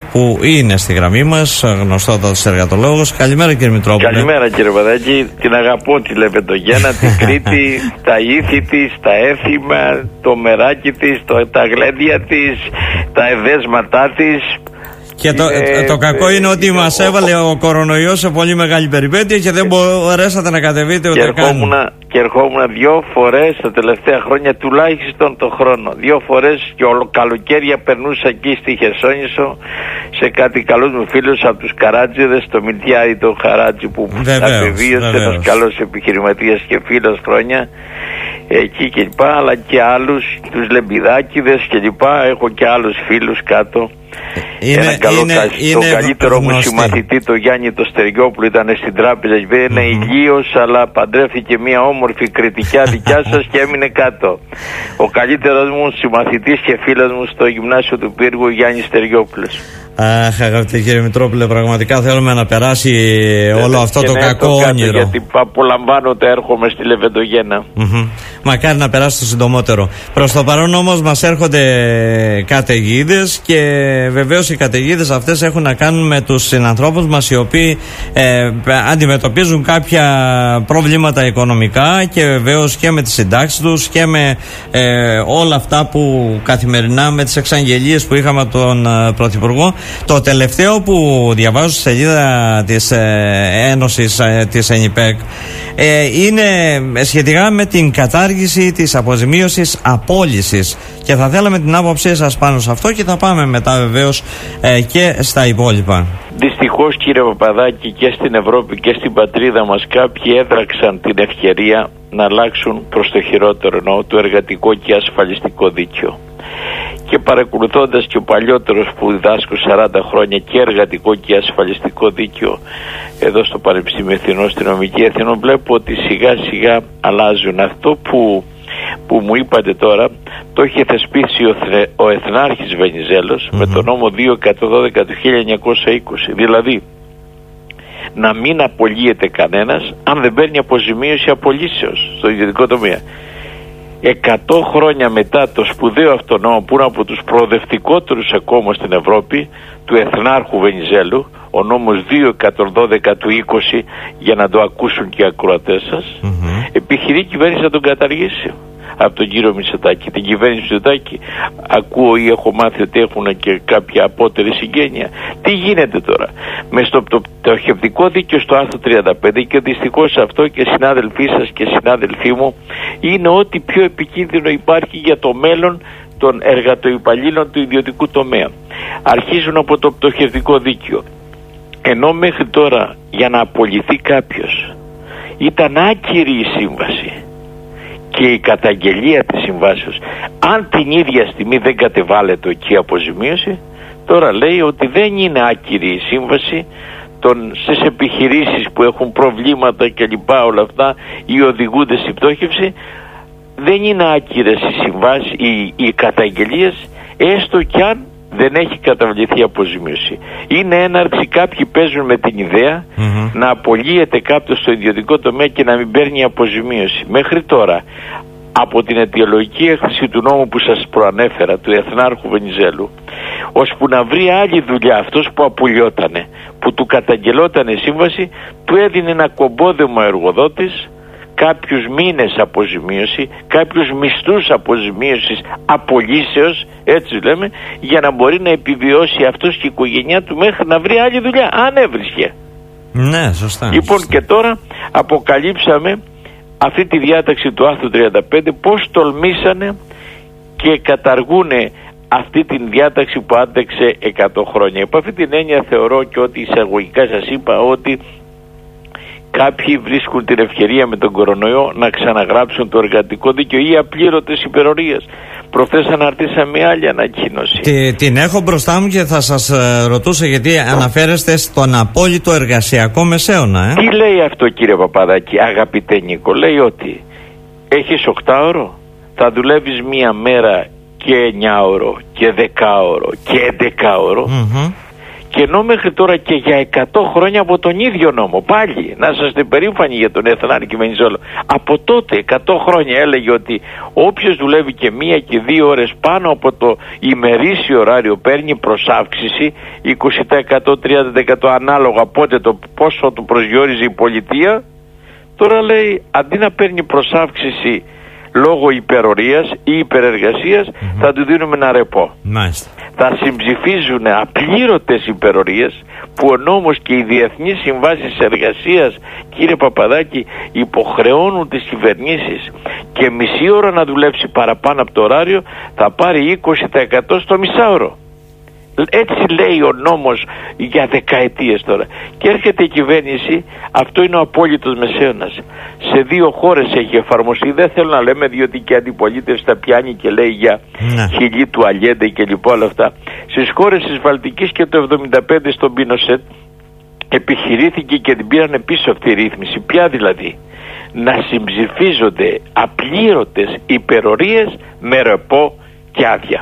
που είναι στη γραμμή μας, γνωστότατος εργατολόγος. Καλημέρα κύριε Μητρόπουλε. Καλημέρα κύριε Παδάκη. Την αγαπώ τη Λεβεντογένα, την Κρήτη, τα ήθη της, τα έθιμα, το μεράκι της, τα γλέντια της, τα εδέσματά της. Και το κακό είναι ότι μας έβαλε ο κορονοϊός σε πολύ μεγάλη περιπέτεια και δεν μπορέσατε να κατεβείτε ούτε καν. Και ερχόμουν 2 φορές τα τελευταία χρόνια, τουλάχιστον το χρόνο. 2 φορές και καλοκαίρια περνούσα εκεί στη Χερσόνησο σε κάτι καλούς μου φίλους από τους Καράτζιδες, το Μιλτιάρη το Χαράτζι που απεβίωσε, ένας καλός επιχειρηματίας και φίλος χρόνια. Εκεί και λοιπά, αλλά και άλλους, τους Λεμπιδάκηδες και λοιπά. Έχω και άλλους φίλους κάτω. Το καλύτερο μου συμμαθητή, το Γιάννη το Στεριόπουλο, ήταν στην τράπεζα. Είναι ηλίος, αλλά παντρεύτηκε μια όμορφη κριτικιά δικιά σας και έμεινε κάτω. Ο καλύτερος μου συμμαθητής και φίλος μου στο γυμνάσιο του Πύργου, Γιάννη Στεριόπουλος. Αχ, αγαπητέ κύριε Μητρόπουλε, πραγματικά θέλουμε να περάσει όλο αυτό το κακό όνειρο. Γιατί απολαμβάνω όταν έρχομαι στη Λεβεντογένα. Μακάρι να περάσει το συντομότερο. Προς το παρόν όμως μας έρχονται καταιγίδες και βεβαίως οι καταιγίδες αυτές έχουν να κάνουν με τους συνανθρώπους μας, οι οποίοι αντιμετωπίζουν κάποια προβλήματα οικονομικά και βεβαίως και με τις συντάξεις τους και με όλα αυτά που καθημερινά, με τις εξαγγελίες που είχαμε από τον Πρωθυπουργό. Το τελευταίο που διαβάζω στη σελίδα της Ένωσης της ΕΝΙΠΕΚ είναι σχετικά με την κατάργηση της αποζημίωσης απόλυσης και θα θέλαμε την άποψή σας πάνω σε αυτό και θα πάμε μετά βεβαίως και στα υπόλοιπα. Δυστυχώς κύριε Παπαδάκη, και στην Ευρώπη και στην πατρίδα μας κάποιοι έδραξαν την ευκαιρία να αλλάξουν προς το χειρότερο, εννοώ το εργατικό και ασφαλιστικό δίκαιο. Και παρακολουθώντας και ο παλιότερος που διδάσκω 40 χρόνια και εργατικό και ασφαλιστικό δίκαιο εδώ στο Πανεπιστήμιο Εθνών, στη Νομική Εθνών, βλέπω ότι σιγά σιγά αλλάζουν. Αυτό που μου είπατε τώρα το είχε θεσπίσει ο Εθνάρχης Βενιζέλος με το νόμο 212 του 1920, δηλαδή να μην απολύεται κανένας αν δεν παίρνει αποζημίωση απολύσεως στο ιδιωτικό τομέα. 100 χρόνια μετά το σπουδαίο αυτό νόμο, που είναι από τους προοδευτικότερους ακόμα στην Ευρώπη, του Εθνάρχου Βενιζέλου, ο νόμος 212 του 20, για να το ακούσουν και οι ακροατές σας, επιχειρεί η κυβέρνηση να τον καταργήσει από τον κύριο Μητσοτάκη. Την κυβέρνηση Μητσοτάκη ακούω ή έχω μάθει ότι έχουν και κάποια απότερη συγγένεια. Τι γίνεται τώρα? Με στο πτωχευτικό δίκαιο στο άρθρο 35, και δυστυχώς αυτό και συνάδελφοί σας και συνάδελφοί μου είναι ό,τι πιο επικίνδυνο υπάρχει για το μέλλον των εργατοϊπαλλήλων του ιδιωτικού τομέα. Αρχίζουν από το πτωχευτικό δίκαιο. Ενώ μέχρι τώρα για να απολυθεί κάποιος ήταν άκυρη η σύμβαση και η καταγγελία της συμβάσεως, αν την ίδια στιγμή δεν κατεβάλλεται εκεί αποζημίωση, τώρα λέει ότι δεν είναι άκυρη η σύμβαση στις επιχειρήσεις που έχουν προβλήματα και λοιπά όλα αυτά ή οδηγούνται στην πτώχευση, δεν είναι άκυρες οι συμβάσεις, οι καταγγελίες, έστω κι αν δεν έχει καταβληθεί αποζημίωση. Είναι έναρξη, κάποιοι παίζουν με την ιδέα να απολύεται κάποιος στο ιδιωτικό τομέα και να μην παίρνει αποζημίωση. Μέχρι τώρα, από την αιτιολογική έκθεση του νόμου που σας προανέφερα, του Εθνάρχου Βενιζέλου, ώσπου να βρει άλλη δουλειά αυτός που απολυότανε, που του καταγγελότανε σύμβαση, του έδινε ένα κομπόδεμα εργοδότης, κάποιους μήνες αποζημίωση, κάποιους μισθούς αποζημίωσης απολύσεως, έτσι λέμε, για να μπορεί να επιβιώσει αυτός και η οικογένειά του μέχρι να βρει άλλη δουλειά, αν έβρισκε. Ναι, σωστά. Λοιπόν, σωστά. Και τώρα αποκαλύψαμε αυτή τη διάταξη του άρθρου 35, πώς τολμήσανε και καταργούνε αυτή την διάταξη που άντεξε 100 χρόνια. Υπό αυτή την έννοια θεωρώ και ότι εισαγωγικά σας είπα ότι κάποιοι βρίσκουν την ευκαιρία με τον κορονοϊό να ξαναγράψουν το εργατικό δίκαιο ή απλήρωτες υπερορίες. Προχθές αναρτήσαμε άλλη ανακοίνωση. Την έχω μπροστά μου και θα σας ρωτούσα, γιατί αναφέρεστε στον απόλυτο εργασιακό μεσαίωνα. Τι λέει αυτό κύριε Παπαδάκη, αγαπητέ Νίκο? Λέει ότι έχεις 8ωρο, θα δουλεύεις μία μέρα και 9ωρο και 10ωρο και 11ωρο Και ενώ μέχρι τώρα και για 100 χρόνια από τον ίδιο νόμο, πάλι να είσαστε περήφανοι για τον Εθνάρχη Βενιζέλο, από τότε 100 χρόνια έλεγε ότι όποιος δουλεύει και 1 και 2 ώρες πάνω από το ημερήσιο ωράριο παίρνει προσάυξηση 20%, 30% ανάλογα πότε το πόσο του προσδιορίζει η πολιτεία. Τώρα λέει αντί να παίρνει προσάυξηση λόγω υπερορίας ή υπερεργασίας, θα του δίνουμε ένα ρεπό. Μάλιστα. Θα συμψηφίζουν απλήρωτες υπερορίες που ο νόμος και οι διεθνείς συμβάσεις εργασίας, κύριε Παπαδάκη, υποχρεώνουν τις κυβερνήσεις και μισή ώρα να δουλέψει παραπάνω από το ωράριο θα πάρει 20% στο μισάωρο. Έτσι λέει ο νόμος για δεκαετίες τώρα. Και έρχεται η κυβέρνηση, αυτό είναι ο απόλυτος μεσαίωνας. Σε 2 χώρες έχει εφαρμοστεί, δεν θέλω να λέμε διότι και η αντιπολίτευση τα πιάνει και λέει για χιλή του Αλιέντε και λοιπά όλα αυτά. Στις χώρες της Βαλτικής και το 1975 στον Πίνοσετ επιχειρήθηκε και την πήραν πίσω αυτή η ρύθμιση. Ποια δηλαδή? Να συμψηφίζονται απλήρωτες υπερορίες με ρεπό και άδεια.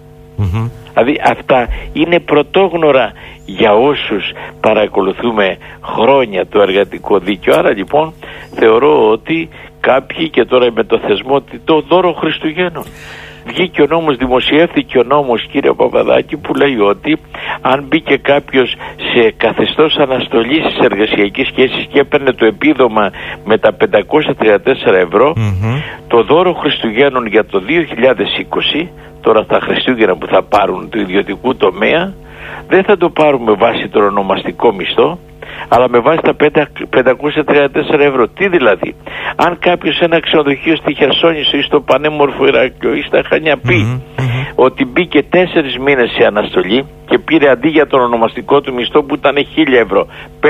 Δηλαδή αυτά είναι πρωτόγνωρα για όσους παρακολουθούμε χρόνια το εργατικό δίκαιο. Άρα λοιπόν θεωρώ ότι κάποιοι, και τώρα με το θεσμό, το δώρο Χριστουγέννων, βγήκε ο νόμος, δημοσιεύθηκε ο νόμος, κύριε Παπαδάκη, που λέει ότι αν μπήκε κάποιος σε καθεστώς αναστολής της εργασιακής σχέσης και έπαιρνε το επίδομα με τα 534 ευρώ, το δώρο Χριστουγέννων για το 2020, τώρα τα Χριστούγεννα που θα πάρουν του ιδιωτικού τομέα, δεν θα το πάρουν με βάση τον ονομαστικό μισθό, αλλά με βάση τα 534 ευρώ. Τι δηλαδή? Αν κάποιος σε ένα ξενοδοχείο στη Χερσόνησο ή στο πανέμορφο Ηράκλειο ή στα Χανιά πει ότι μπήκε 4 μήνες σε αναστολή και πήρε αντί για τον ονομαστικό του μισθό που ήταν 1.000 ευρώ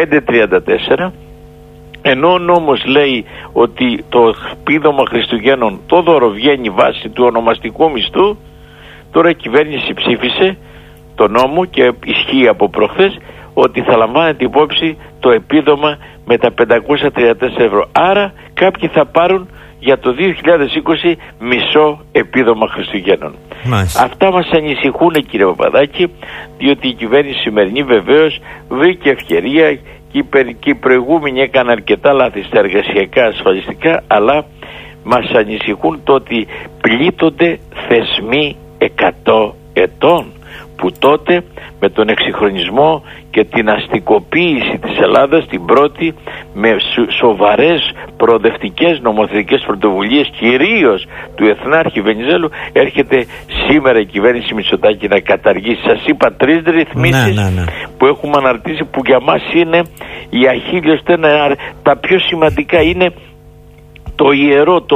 534, ενώ ο νόμος λέει ότι το επίδομα Χριστουγέννων το δώρο βγαίνει βάση του ονομαστικού μισθού, τώρα η κυβέρνηση ψήφισε το νόμο και ισχύει από προχθές ότι θα λαμβάνεται υπόψη το επίδομα με τα 534 ευρώ. Άρα κάποιοι θα πάρουν για το 2020 μισό επίδομα Χριστουγέννων. Αυτά μας ανησυχούν, κύριε Παπαδάκη, διότι η κυβέρνηση σημερινή βεβαίως βρήκε ευκαιρία και οι προηγούμενοι έκαναν αρκετά λάθη στα εργασιακά ασφαλιστικά, αλλά μας ανησυχούν το ότι πλήττονται θεσμοί 100 ετών, που τότε με τον εξυγχρονισμό και την αστικοποίηση της Ελλάδας, την πρώτη, με σοβαρές προοδευτικές νομοθετικές πρωτοβουλίες, κυρίως του Εθνάρχη Βενιζέλου, έρχεται σήμερα η κυβέρνηση Μητσοτάκη να καταργήσει. Σας είπα 3 ρυθμίσεις που έχουμε αναρτήσει, που για μας είναι η αχίλιος στένα. Τα πιο σημαντικά είναι το ιερό,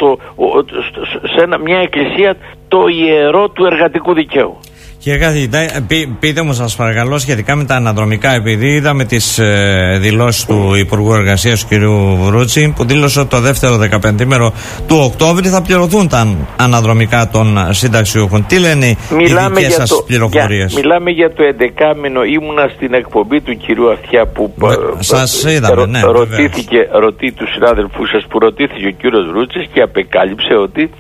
σε μια εκκλησία, το ιερό του εργατικού δικαίου. Κύριε καθηγητά, πείτε μου σας παρακαλώ σχετικά με τα αναδρομικά, επειδή είδαμε τις δηλώσεις του Υπουργού Εργασίας του κ. Βρούτση, που δήλωσε ότι το δεύτερο 15μέρο του Οκτώβρη θα πληρωθούν τα αναδρομικά των συνταξιούχων. Τι λένε οι δικές σας πληροφορίες? Μιλάμε για το 11μηνο. Ήμουνα στην εκπομπή του κ. Αυτιά που σας είδαμε, ρωτή του συνάδελφού σας που ρωτήθηκε ο κ. Βρούτσης και απεκάλυψε ότι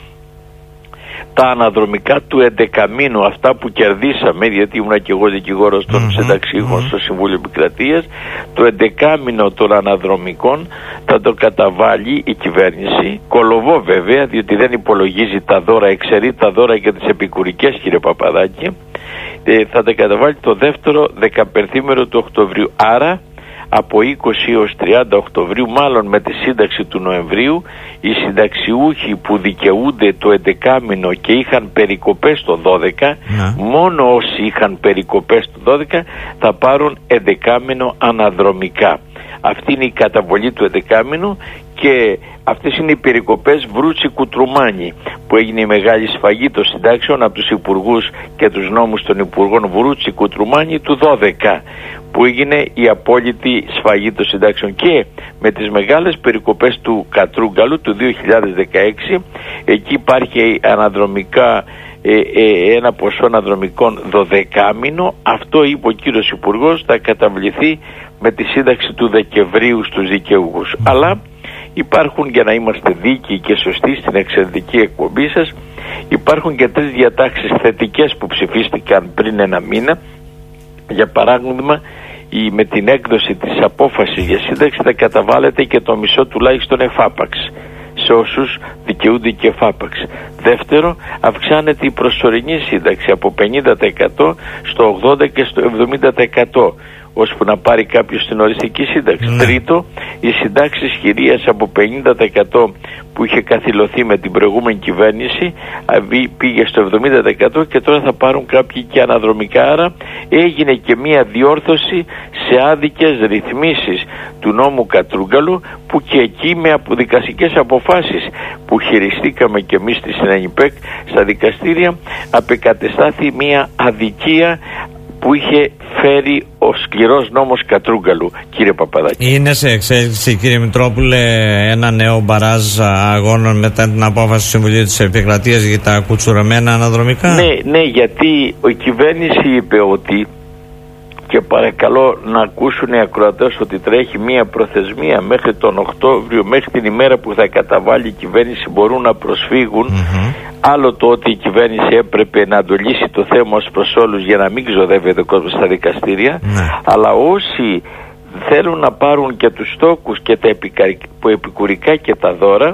τα αναδρομικά του 11μήνου, αυτά που κερδίσαμε, γιατί ήμουν και εγώ δικηγόρος των συνταξίχων στο Συμβούλιο Επικρατείας, το 11μήνο των αναδρομικών θα το καταβάλει η κυβέρνηση, κολοβό βέβαια, διότι δεν υπολογίζει τα δώρα, εξαιρεί τα δώρα και τις επικουρικές, κύριε Παπαδάκη, θα τα καταβάλει το δεύτερο 15μέρο του Οκτωβρίου. Άρα από 20 έως 30 Οκτωβρίου, μάλλον με τη σύνταξη του Νοεμβρίου, οι συνταξιούχοι που δικαιούνται το 11μηνο και είχαν περικοπές το 12, μόνο όσοι είχαν περικοπές το 12 θα πάρουν 11μηνο αναδρομικά. Αυτή είναι η καταβολή του 11μηνου και αυτές είναι οι περικοπές Βρούτση Κουτρουμάνη, που έγινε η μεγάλη σφαγή των συντάξεων από τους υπουργούς και τους νόμους των υπουργών Βρούτση Κουτρουμάνη του 12, που έγινε η απόλυτη σφαγή των συντάξεων, και με τις μεγάλες περικοπές του Κατρούγκαλου του 2016, εκεί υπάρχει αναδρομικά ένα ποσό αναδρομικών 12μηνο. Αυτό, είπε ο κύριος Υπουργός, θα καταβληθεί με τη σύνταξη του Δεκεμβρίου στους δικαιούχους. Αλλά υπάρχουν, για να είμαστε δίκαιοι και σωστοί στην εξαιρετική εκπομπή σας, υπάρχουν και 3 διατάξεις θετικές που ψηφίστηκαν πριν ένα μήνα, Για παράδειγμα, με την έκδοση της απόφασης για σύνταξη θα καταβάλλεται και το μισό τουλάχιστον εφάπαξ σε όσους δικαιούνται και εφάπαξ. Δεύτερο, αυξάνεται η προσωρινή σύνταξη από 50% στο 80% και στο 70%, ώσπου να πάρει κάποιος την οριστική σύνταξη. Τρίτο, οι συντάξεις χειρίας από 50% που είχε καθυλωθεί με την προηγούμενη κυβέρνηση πήγε στο 70% και τώρα θα πάρουν κάποιοι και αναδρομικά. Άρα έγινε και μία διόρθωση σε άδικες ρυθμίσεις του νόμου Κατρούγκαλου, που και εκεί με δικαστικές αποφάσεις που χειριστήκαμε και εμείς στη ΣΥΝΑΝΙΠΕΚ στα δικαστήρια απεκατεστάθη μία αδικία που είχε φέρει ο σκληρός νόμος Κατρούγκαλου, κύριε Παπαδάκη. Είναι σε εξέλιξη, κύριε Μητρόπουλε, ένα νέο μπαράζ αγώνων μετά την απόφαση του Συμβουλίου της Επικρατείας για τα κουτσουρωμένα αναδρομικά? Ναι, γιατί η κυβέρνηση είπε ότι, και παρακαλώ να ακούσουν οι ακροατές, ότι τρέχει μία προθεσμία μέχρι τον Οκτώβριο, μέχρι την ημέρα που θα καταβάλει η κυβέρνηση μπορούν να προσφύγουν. Άλλο το ότι η κυβέρνηση έπρεπε να το λύσει το θέμα ως προς όλους για να μην ξοδεύεται ο κόσμος στα δικαστήρια, αλλά όσοι θέλουν να πάρουν και τους τόκους και τα επικουρικά και τα δώρα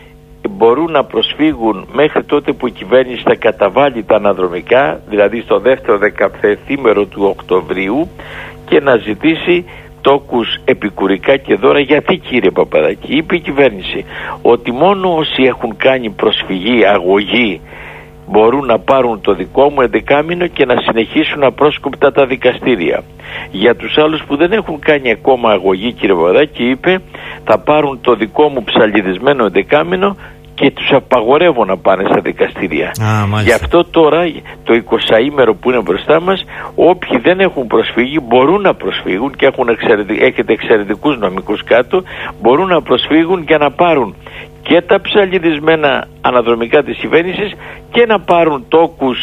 μπορούν να προσφύγουν μέχρι τότε που η κυβέρνηση θα καταβάλει τα αναδρομικά, δηλαδή στο δεύτερο δεκαπθήμερο του Οκτωβρίου, και να ζητήσει τόκους επικουρικά και δώρα. Γιατί, κύριε Παπαδάκη? Είπε η κυβέρνηση ότι μόνο όσοι έχουν κάνει προσφυγή, αγωγή, μπορούν να πάρουν το δικό μου 11μηνο και να συνεχίσουν απρόσκοπτα τα δικαστήρια. Για τους άλλους που δεν έχουν κάνει ακόμα αγωγή, κύριε Παπαδάκη, είπε θα πάρουν το δικό μου ψαλιδισμένο 11μηνο και τους απαγορεύω να πάνε στα δικαστήρια. Γι' αυτό τώρα το 20ήμερο που είναι μπροστά μας, όποιοι δεν έχουν προσφύγει μπορούν να προσφύγουν και έχετε εξαιρετικούς νομικούς κάτω, μπορούν να προσφύγουν για να πάρουν και τα ψαλιδισμένα αναδρομικά της κυβέρνησης και να πάρουν τόκους,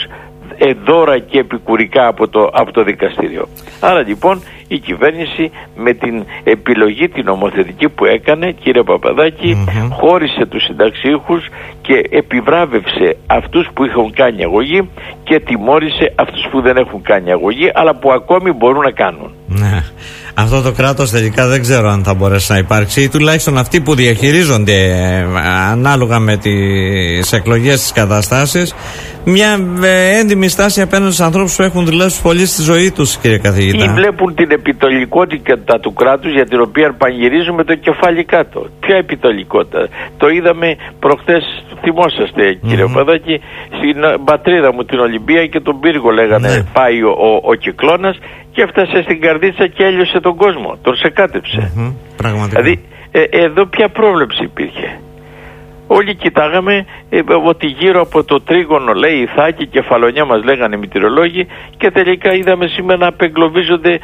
δώρα και επικουρικά από το δικαστήριο. Άρα λοιπόν η κυβέρνηση με την επιλογή την νομοθετική που έκανε, κύριε Παπαδάκη, χώρισε τους συνταξίχους και επιβράβευσε αυτούς που είχαν κάνει αγωγή και τιμώρησε αυτούς που δεν έχουν κάνει αγωγή αλλά που ακόμη μπορούν να κάνουν. Ναι. Αυτό το κράτος τελικά δεν ξέρω αν θα μπορέσει να υπάρξει, ή τουλάχιστον αυτοί που διαχειρίζονται ανάλογα με τις εκλογές, τις καταστάσεις, μια έντιμη στάση απέναντι στους ανθρώπους που έχουν δουλέψει πολύ στη ζωή τους, κύριε καθηγητά. Ή βλέπουν την επιτολικότητα του κράτους για την οποία πανηγυρίζουμε το κεφάλι κάτω. Ποια επιτολικότητα? Το είδαμε προχθές, θυμόσαστε, κύριε Παπαδάκη, στην πατρίδα μου την Ολυμπία και τον πύργο λέγανε πάει ο κυκλώνας και έφτασε στην Καρδίτσα και έλειωσε τον κόσμο, τον σεκάτεψε. Δηλαδή εδώ ποια πρόβλεψη υπήρχε? Όλοι κοιτάγαμε ότι γύρω από το τρίγωνο, λέει, Ιθάκη, Κεφαλονιά μας λέγανε οι μητηρολόγοι, και τελικά είδαμε σήμερα να απεγκλωβίζονται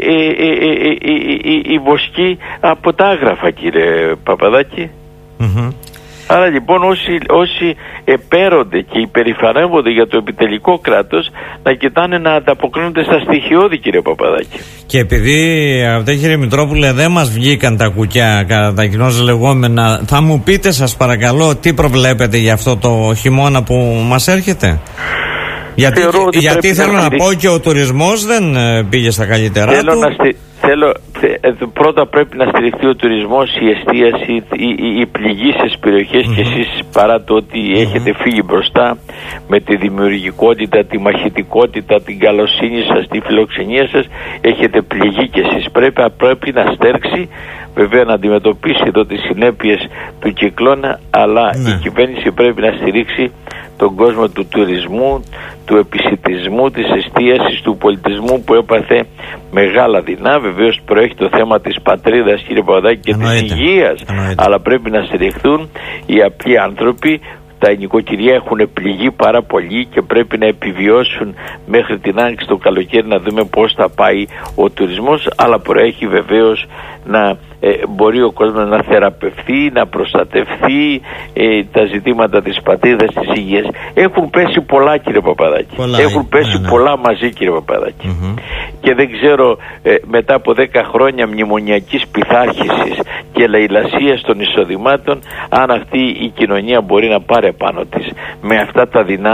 οι βοσκοί από τα άγραφα, κύριε Παπαδάκη. Άρα λοιπόν όσοι επέρονται και υπερηφανεύονται για το επιτελικό κράτος να κοιτάνε να ανταποκρίνονται στα στοιχειώδη, κύριε Παπαδάκη. Και επειδή, αγαπητέ κύριε Μητρόπουλε, δεν μας βγήκαν τα κουκιά κατά τα κοινώς λεγόμενα, θα μου πείτε σας παρακαλώ τι προβλέπετε για αυτό το χειμώνα που μας έρχεται? Γιατί θέλω να πω και ο τουρισμός δεν πήγε στα καλύτερά του. Πρώτα πρέπει να στηριχθεί ο τουρισμός, η εστίαση, οι πληγήσεις περιοχές, και εσείς παρά το ότι έχετε φύγει μπροστά με τη δημιουργικότητα, τη μαχητικότητα, την καλοσύνη σας, τη φιλοξενία σας, έχετε πληγεί και εσείς. Πρέπει να στέρξει, βέβαια να αντιμετωπίσει εδώ τις συνέπειες του κυκλώνα, αλλά η κυβέρνηση πρέπει να στηρίξει τον κόσμο του τουρισμού, του επισιτισμού, της εστίασης, του πολιτισμού που έπαθε μεγάλα δεινά. Βεβαίως προέχει το θέμα της πατρίδας, κύριε Παπαδάκη, και της υγείας, αλλά πρέπει να στηριχθούν οι απλοί άνθρωποι. Τα νοικοκυριά έχουν πληγεί πάρα πολύ και πρέπει να επιβιώσουν μέχρι την άνοιξη το καλοκαίρι, να δούμε πώς θα πάει ο τουρισμός, αλλά προέχει βεβαίως να μπορεί ο κόσμος να θεραπευθεί, να προστατευθεί, τα ζητήματα της πατρίδας, της υγείας. Έχουν πέσει πολλά, κύριε Παπαδάκη. Έχουν πέσει πολλά μαζί, κύριε Παπαδάκη. Και δεν ξέρω, μετά από 10 χρόνια μνημονιακής πειθάρχησης και λαιλασίας των εισοδημάτων, αν αυτή η κοινωνία μπορεί να πάρει πάνω της με αυτά τα δεινά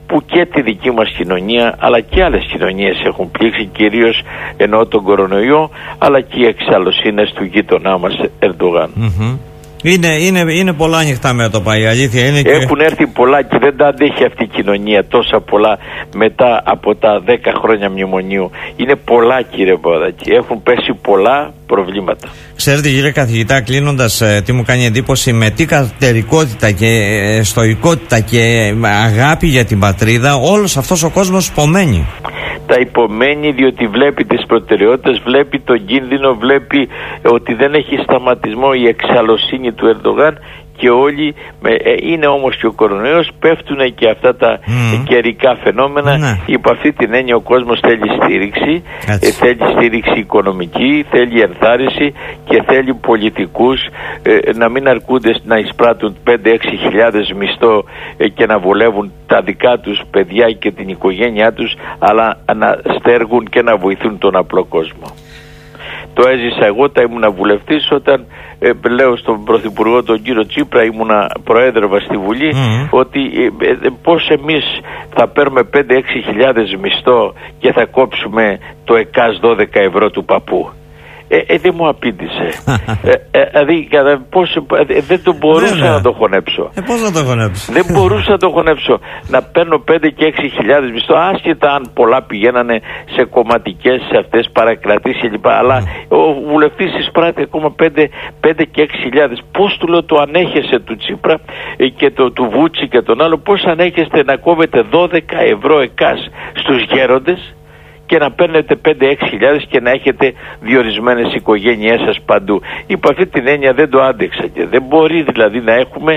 που και τη δική μας κοινωνία αλλά και άλλες κοινωνίες έχουν πλήξει, κυρίως εννοώ τον κορονοϊό, αλλά και οι εξαλλοσύνες του γείτονά μας Ερντογάν. Είναι πολλά ανοιχτά μέτωπα, η αλήθεια είναι. Έχουν έρθει πολλά και δεν τα αντέχει αυτή η κοινωνία τόσα πολλά μετά από τα 10 χρόνια μνημονίου. Είναι πολλά, κύριε Παπαδάκη. Έχουν πέσει πολλά προβλήματα. Ξέρετε, κύριε καθηγητά, κλείνοντας, τι μου κάνει εντύπωση, με τι κατερικότητα και στοικότητα και αγάπη για την πατρίδα όλος αυτός ο κόσμος υπομένει. Τα υπομένει διότι βλέπει τις προτεραιότητες, βλέπει τον κίνδυνο, βλέπει ότι δεν έχει σταματισμό η εξαλλοσύνη του Ερντογάν και όλοι, είναι όμως και ο κορονοϊός, πέφτουν και αυτά τα καιρικά φαινόμενα. Ναι. Υπό αυτή την έννοια ο κόσμος θέλει στήριξη, θέλει στήριξη οικονομική, θέλει ενθάρρυνση και θέλει πολιτικούς να μην αρκούνται να εισπράττουν 5-6 χιλιάδες μισθό και να βολεύουν τα δικά τους παιδιά και την οικογένειά τους, αλλά να στέργουν και να βοηθούν τον απλό κόσμο. Το έζησα εγώ, τα ήμουνα βουλευτής όταν λέω στον Πρωθυπουργό τον κύριο Τσίπρα, ήμουνα προέδρευα στη Βουλή, ότι πώς εμείς θα παίρνουμε 5-6 χιλιάδες μισθό και θα κόψουμε το ΕΚΑΣ 12 ευρώ του παππού. Δεν μου απήντησε. Δηλαδή δεν το μπορούσα να το χωνέψω. Πώς να το χωνέψω? Δεν μπορούσα να το χωνέψω. Να παίρνω 5 και 6 χιλιάδες μισθό, άσχετα αν πολλά πηγαίνανε σε κομματικές, σε αυτές παρακρατήσεις κλπ. Αλλά ο βουλευτής εισπράττει ακόμα 5 και 6 χιλιάδες. Πώς, του λέω, το ανέχεσαι του Τσίπρα και του Βούτσι και τον άλλο, πώς ανέχεστε να κόβετε 12 ευρώ ΕΚΑΣ στους γέροντες και να παίρνετε 5-6 χιλιάδες και να έχετε διορισμένες οικογένειές σας παντού. Υπό αυτή την έννοια δεν το άντεξα και δεν μπορεί δηλαδή να έχουμε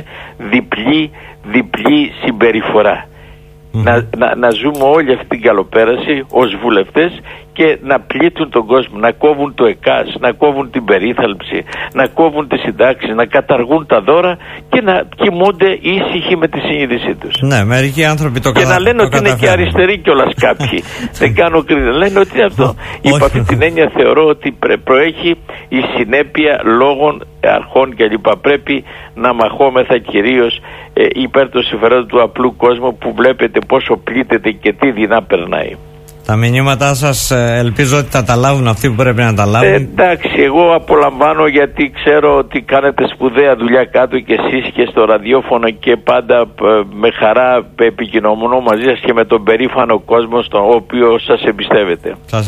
διπλή συμπεριφορά. Να ζούμε όλη αυτή την καλοπέραση ως βουλευτές και να πλήττουν τον κόσμο, να κόβουν το ΕΚΑΣ, να κόβουν την περίθαλψη, να κόβουν τις συντάξεις, να καταργούν τα δώρα και να κοιμούνται ήσυχοι με τη συνείδησή τους. Ναι, μερικοί άνθρωποι το και να λένε ότι είναι και αριστεροί κιόλας κάποιοι. Δεν κάνω κρίση. Λένε ότι είναι αυτό. Υπό αυτή την έννοια θεωρώ ότι προέχει η συνέπεια λόγων, αρχών κλπ. Πρέπει να μαχόμεθα κυρίως υπέρ των συμφερόντων του απλού κόσμου που βλέπετε πόσο πλήττεται και τι δεινά περνάει. Τα μηνύματά σας ελπίζω ότι θα τα λάβουν αυτοί που πρέπει να τα λάβουν. Εντάξει, εγώ απολαμβάνω γιατί ξέρω ότι κάνετε σπουδαία δουλειά κάτω και εσείς και στο ραδιόφωνο και πάντα με χαρά επικοινωνώ μαζί σας και με τον περήφανο κόσμο στον οποίο σας εμπιστεύετε.